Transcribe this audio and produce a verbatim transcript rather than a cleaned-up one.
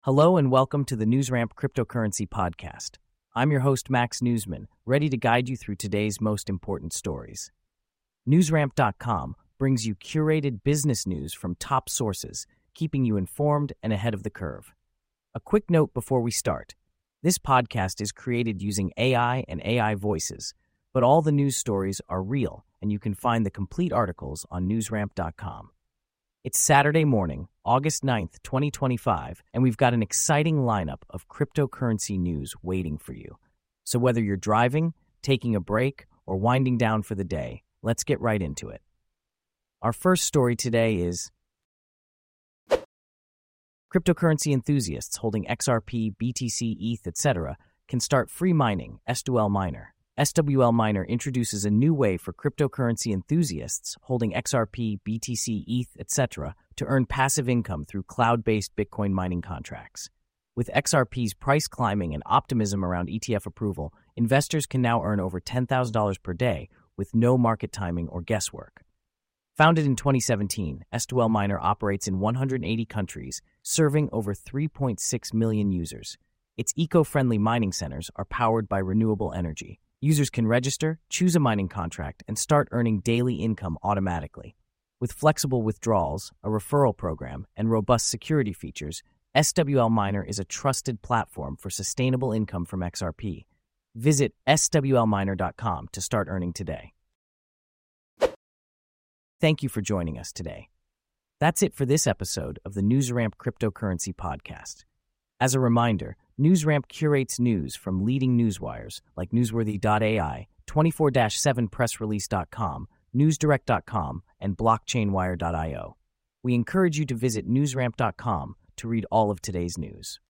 Hello and welcome to the NewsRamp Cryptocurrency Podcast. I'm your host, Max Newsman, ready to guide you through today's most important stories. NewsRamp dot com brings you curated business news from top sources, keeping you informed and ahead of the curve. A quick note before we start. This podcast is created using A I and A I voices, but all the news stories are real, and you can find the complete articles on NewsRamp dot com. It's Saturday morning, August ninth, twenty twenty-five, and we've got an exciting lineup of cryptocurrency news waiting for you. So whether you're driving, taking a break, or winding down for the day, let's get right into it. Our first story today is cryptocurrency enthusiasts holding X R P, B T C, E T H, et cetera can start free mining S W L Miner. S W L Miner introduces a new way for cryptocurrency enthusiasts holding X R P, B T C, E T H, et cetera to earn passive income through cloud-based Bitcoin mining contracts. With X R P's price climbing and optimism around E T F approval, investors can now earn over ten thousand dollars per day with no market timing or guesswork. Founded in twenty seventeen, S W L Miner operates in one hundred eighty countries, serving over three point six million users. Its eco-friendly mining centers are powered by renewable energy. Users can register, choose a mining contract, and start earning daily income automatically. With flexible withdrawals, a referral program, and robust security features, S W L Miner is a trusted platform for sustainable income from X R P. Visit S W L miner dot com to start earning today. Thank you for joining us today. That's it for this episode of the NewsRamp Cryptocurrency Podcast. As a reminder, NewsRamp curates news from leading newswires like Newsworthy dot A I, twenty-four seven press release dot com, newsdirect dot com, and blockchain wire dot io. We encourage you to visit newsramp dot com to read all of today's news.